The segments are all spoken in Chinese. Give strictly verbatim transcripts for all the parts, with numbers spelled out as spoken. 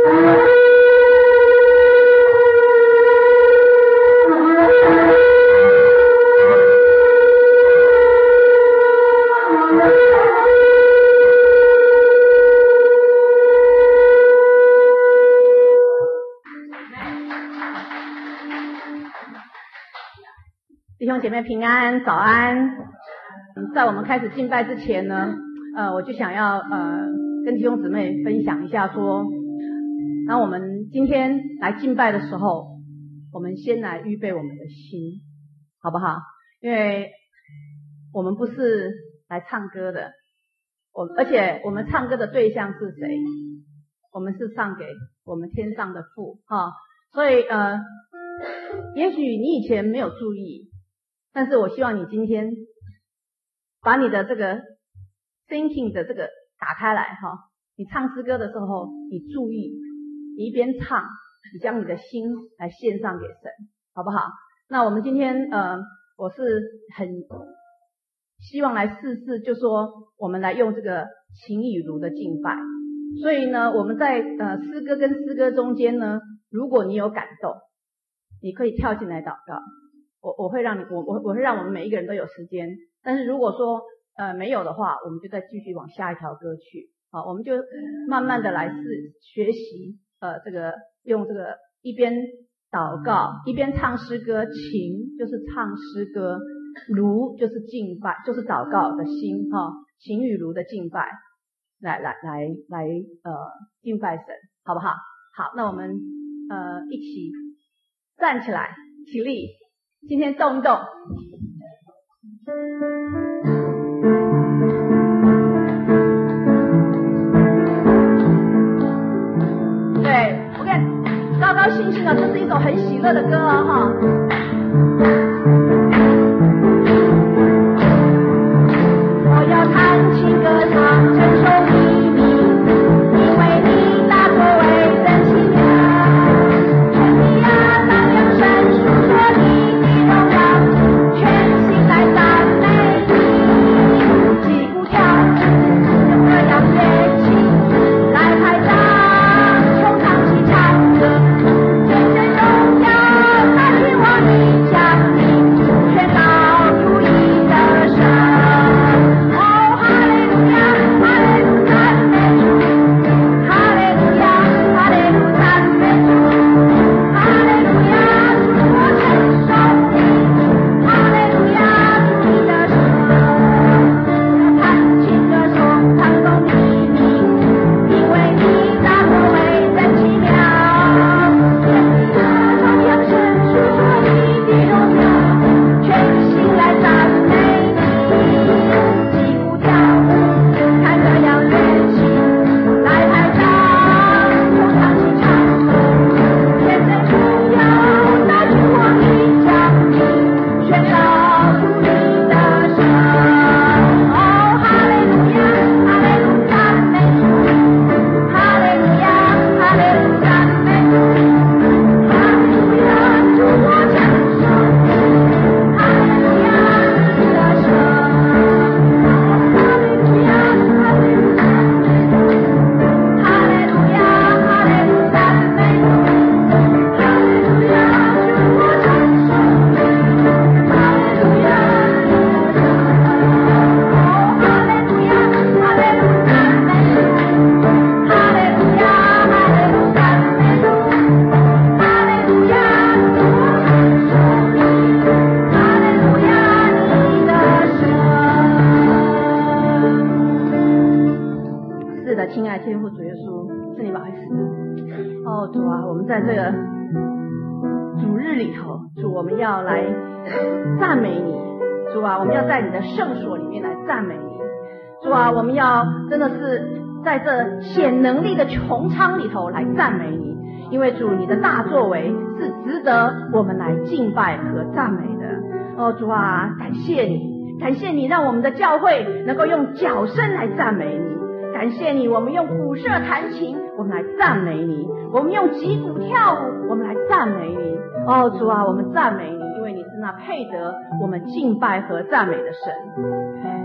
弟兄姐妹平安，早安。在我们开始敬拜之前呢，呃，我就想要呃跟弟兄姊妹分享一下说，当我们今天来敬拜的时候，我们先来预备我们的心，好不好？因为我们不是来唱歌的，我而且我们唱歌的对象是谁？我们是唱给我们天上的父哈，所以呃，也许你以前没有注意。但是我希望你今天把你的这个 thinking 的这个打开来哈，你唱诗歌的时候，你注意，你一边唱，你将你的心来献上给神，好不好？那我们今天呃，我是很希望来试试，就说我们来用这个情与如的敬拜。所以呢，我们在呃诗歌跟诗歌中间呢，如果你有感动，你可以跳进来祷告。我我会让你我我我会让我们每一个人都有时间，但是如果说呃没有的话，我们就再继续往下一条歌去。好，我们就慢慢的来试学习呃这个用这个一边祷告一边唱诗歌，情就是唱诗歌，如就是敬拜，就是祷告的心哈，情与如的敬拜，来来来来呃敬拜神，好不好？好，那我们呃一起站起来，起立。今天动一动，对，我看高高兴兴的，这是一首很喜乐的歌哦哈。我要弹琴歌唱，承受秘密，因为你大作为真奇妙，愿你啊当扬声述说你。在这个主日里头，主，我们要来赞美你，主啊，我们要在你的圣所里面来赞美你，主啊，我们要真的是在这显能力的穹苍里头来赞美你，因为主你的大作为是值得我们来敬拜和赞美的。哦，主啊，感谢你，感谢你让我们的教会能够用角声来赞美你，感谢你，我们用鼓瑟弹琴，我们来赞美你，我们用击鼓跳舞，我们来赞美你。哦，主啊，我们赞美你，因为你是那配得我们敬拜和赞美的神。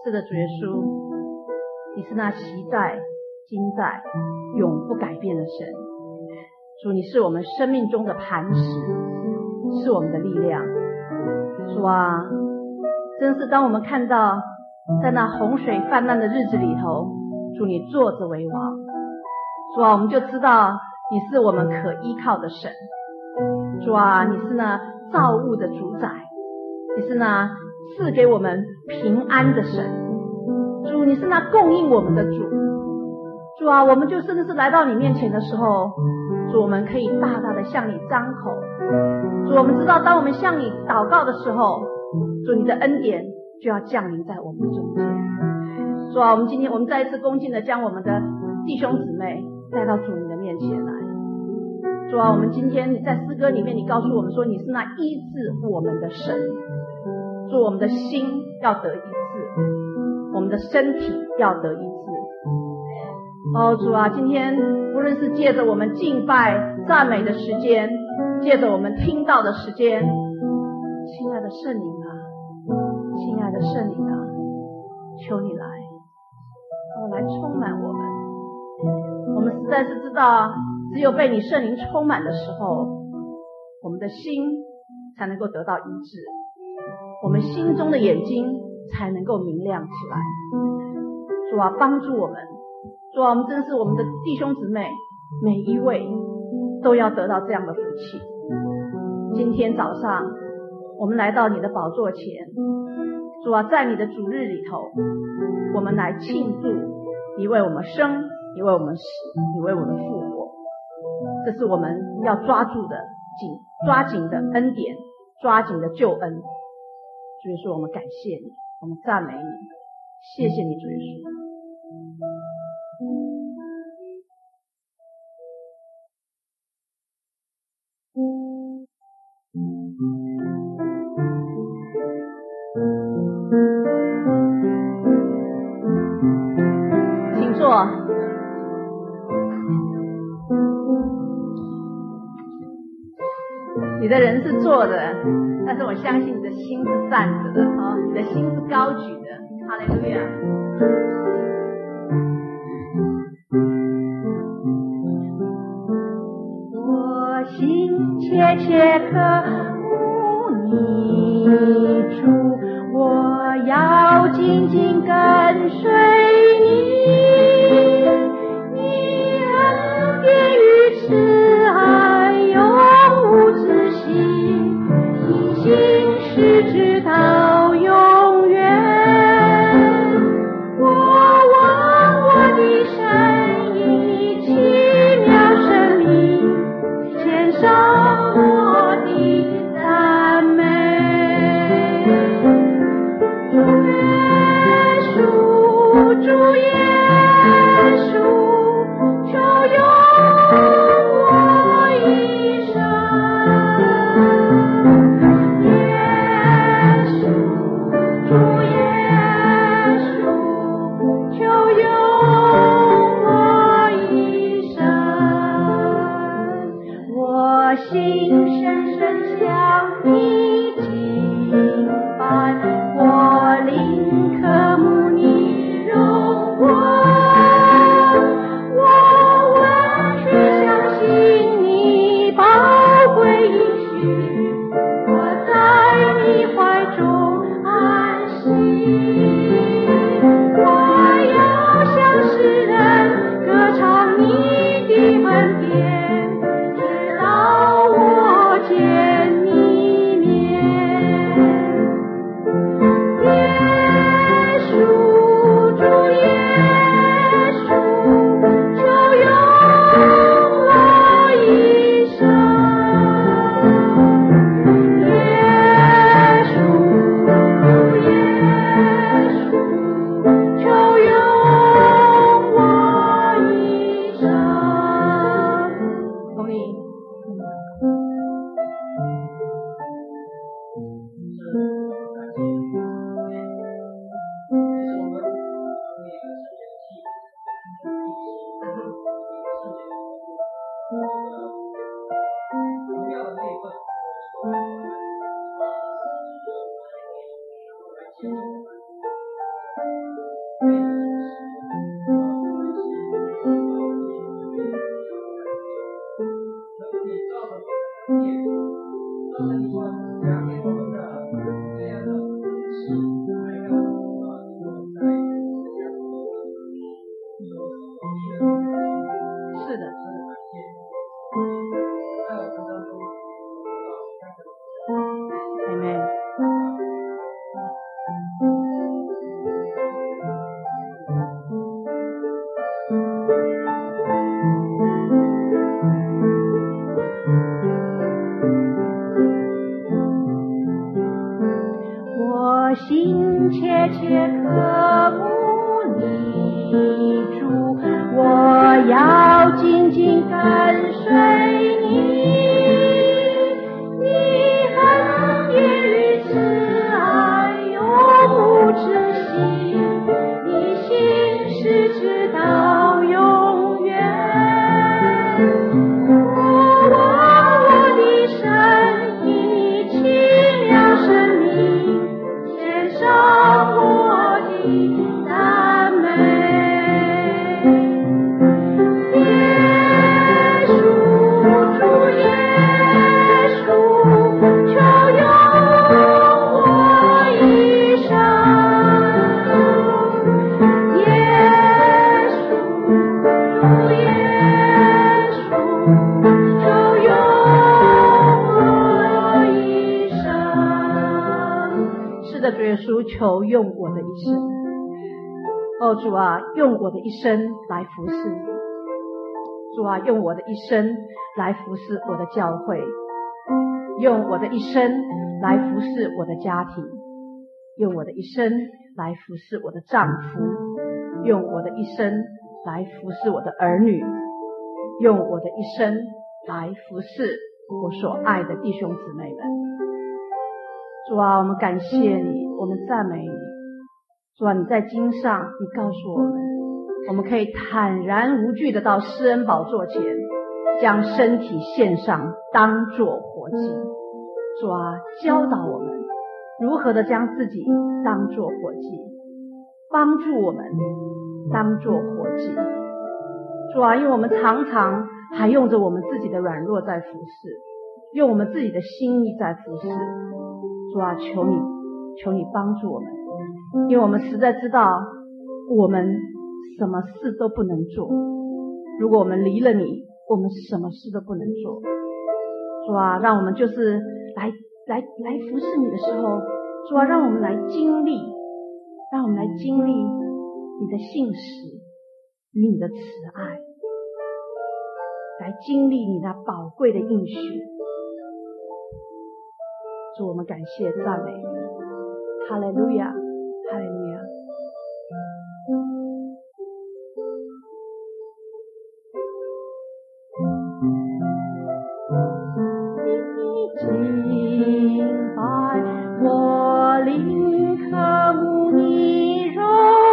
是的，主耶稣，你是那昔在、今在、永不改变的神。主，你是我们生命中的磐石，是我们的力量。主啊，真是当我们看到在那洪水泛滥的日子里头，主你坐着为王，主啊，我们就知道你是我们可依靠的神。主啊，你是那造物的主宰，你是那赐给我们平安的神。主，你是那供应我们的主。主啊，我们就甚至是来到你面前的时候，主，我们可以大大的向你张口。主，我们知道当我们向你祷告的时候，主，你的恩典就要降临在我们中间。主啊，我们今天我们再一次恭敬的将我们的弟兄姊妹带到主你的面前来。主啊，我们今天在诗歌里面你告诉我们说，你是那医治我们的神。主，我们的心要得医治，我们的身体要得医治。哦，主啊，今天无论是借着我们敬拜赞美的时间，借着我们听到的时间，亲爱的圣灵啊，亲爱的圣灵啊，求你来，哦，来充满我们。我们实在是知道，只有被你圣灵充满的时候，我们的心才能够得到医治，我们心中的眼睛才能够明亮起来。主啊，帮助我们。主啊，我们真是我们的弟兄姊妹每一位都要得到这样的福气。今天早上我们来到你的宝座前，主啊，在你的主日里头，我们来庆祝你为我们生，你为我们死，你为我们复活。这是我们要抓住的紧抓紧的恩典，抓紧的救恩。主耶稣，我们感谢你，我们赞美你，谢谢你，主耶稣。请坐。你的人是坐的，但是我相信你的心是站着的啊，你的心是高举的。哈利路亚。我心切切渴慕你主，我要紧紧跟随你，你恩典与慈爱永无止息，一心是直到永远。我望我的神意，奇妙生命，献上我的赞美。主耶稣，主耶稣，求用我一生。耶稣，主耶稣，求用我一生。我心深深向你敬拜，我灵渴慕你荣光，我完全相信你宝贵应许，我在你怀中安息。我要向世人歌唱你的恩典，直到我见你面。耶稣，主耶稣，求用我一生。耶稣，主耶稣，求用我一生。同意。 是的，Amen。我心切切渴慕你主，我要紧紧跟随你，你恩典与慈爱永无止息，你心是直到永远。我望我的神，以奇妙生命献上我的赞美。耶稣，主耶稣，求用我一生。耶稣，主耶稣，求用我一生。是的，主耶稣，求用我的一生。哦，主啊，用我的一生来服侍你。主啊，用我的一生来服侍我的教会，用我的一生来服侍我的家庭，用我的一生来服侍我的丈夫，用我的一生来服侍我的儿女，用我的一生来服侍我所爱的弟兄姊妹们。主啊，我们感谢你，我们赞美你。主啊，你在经上你告诉我们，我们可以坦然无惧的到施恩宝座前，将身体献上，当作活祭。主啊，教导我们如何的将自己当作活祭，帮助我们当作活祭。主啊，因为我们常常还用着我们自己的软弱在服侍，用我们自己的心意在服侍。主啊，求你求你帮助我们，因为我们实在知道我们什么事都不能做。如果我们离了你，我们什么事都不能做。主啊，让我们就是来来来服侍你的时候，主啊，让我们来经历，让我们来经历你的信实与你的慈爱，来经历你那宝贵的应许。主，我们感谢赞美你，哈利路亚，哈利路亚。敬拜我灵渴慕你荣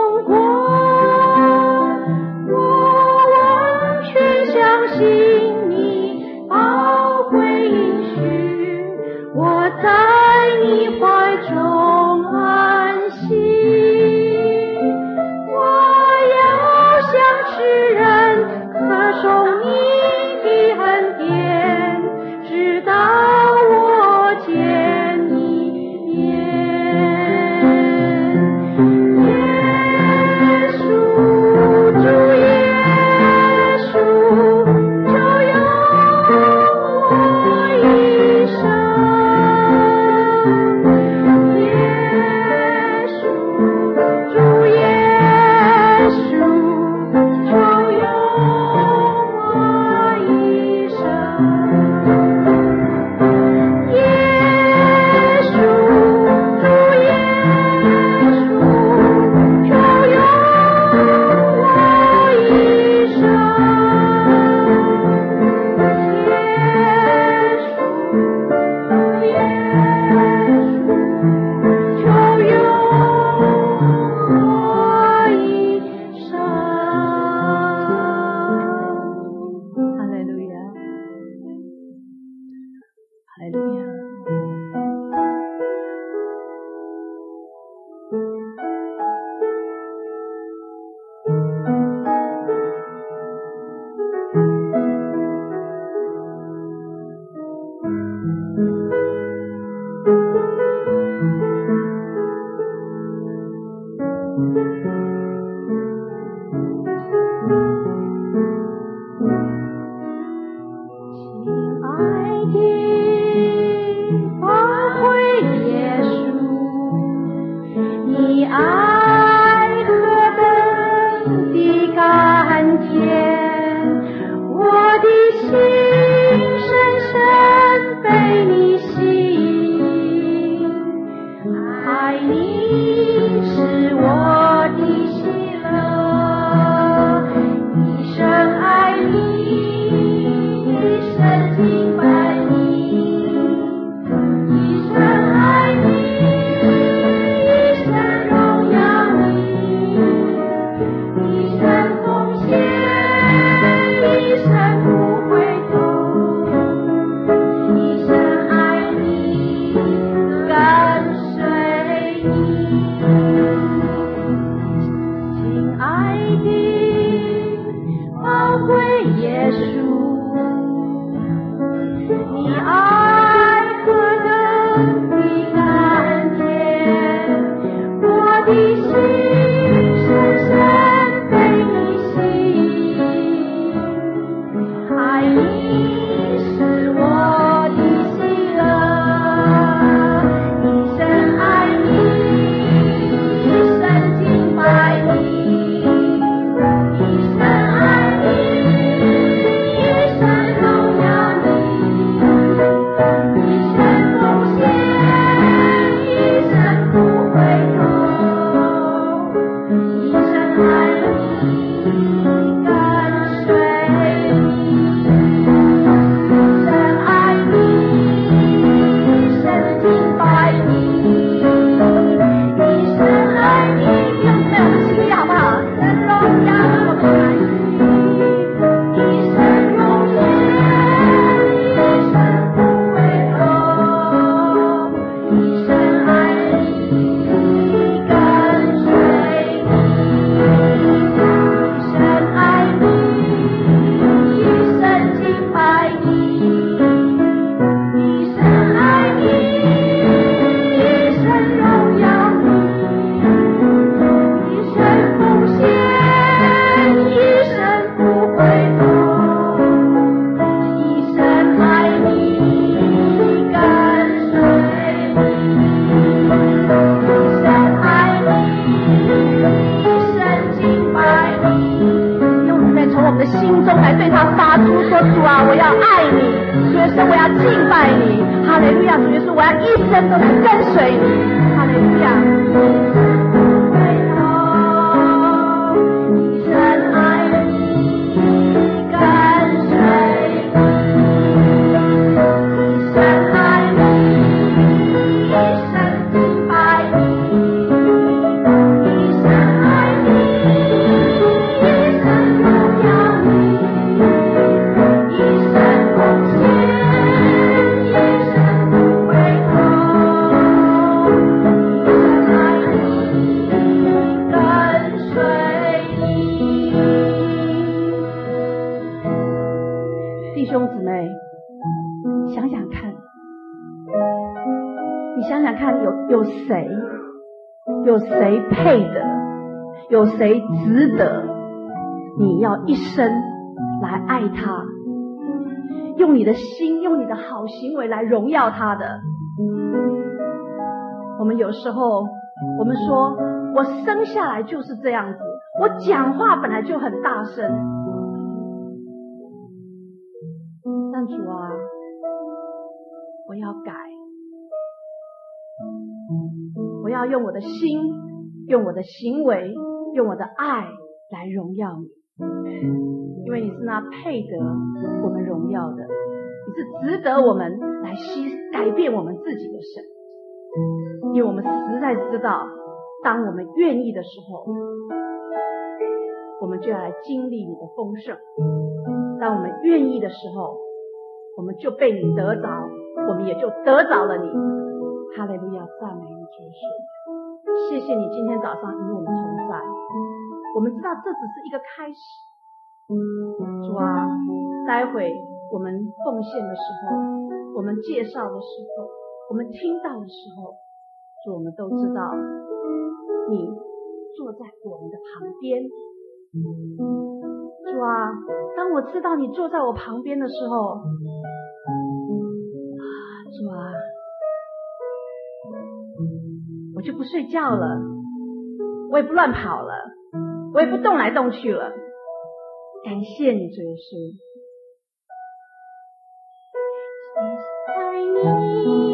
光，我完全相信你宝贵应许，我在你怀中安心深深被你吸引，爱你是我的喜乐，一生爱你，一生敬拜你，一生爱你，一生荣耀你，一生奉献，一生不回头，一生爱你，跟随你。亲爱的宝贵耶稣，你爱何等的甘甜，我的心深深被你吸引，爱你是我的喜乐，一生爱你，一生敬拜你，一生爱你，一生荣耀你，一生奉献，一生不回头，一生爱你，跟随你，一生爱你，一生敬拜你，一生爱你。弟兄姊妹，我们起立好不好？一生荣耀我们爱你，一生荣耀，一生不回头，一生爱你，跟随你，一生爱你，一生敬拜你，一生爱你，一生荣耀你，一生奉献，一生不回头，一生爱你，跟随你，一生爱你，一生敬拜你。用姊妹从我们的心中来对他发出说：主啊，我要爱你，主耶稣，我要敬拜你，哈利路亚！主耶稣，我要一生都是跟随你，哈利路亚！不回头，一生爱你，跟随你，一生爱你，一生敬拜你，一生爱你，一生荣耀你，一生奉献，一生不回头，一生爱你，跟随你。弟兄姊妹，想想看，你想想看，有有谁，有谁配得，有谁值得你要一生来爱他，用你的心，用你的好行为来荣耀他的？我们有时候我们说，我生下来就是这样子，我讲话本来就很大声，但主啊，我要改，我要用我的心，用我的行为，用我的爱来荣耀你，因为你是那配得我们荣耀的，你是值得我们来牺改变我们自己的神。因为我们实在知道，当我们愿意的时候，我们就要来经历你的丰盛；当我们愿意的时候，我们就被你得着，我们也就得着了你。哈利路亚，赞美你，主耶稣！谢谢你今天早上与我们同在。我们知道这只是一个开始，主啊，待会我们奉献的时候，我们介绍的时候，我们听到的时候，主，我们都知道你坐在我们的旁边。主啊，当我知道你坐在我旁边的时候，主啊，我就不睡觉了，我也不乱跑了，我也不动来动去了。感谢你，主耶稣， 你。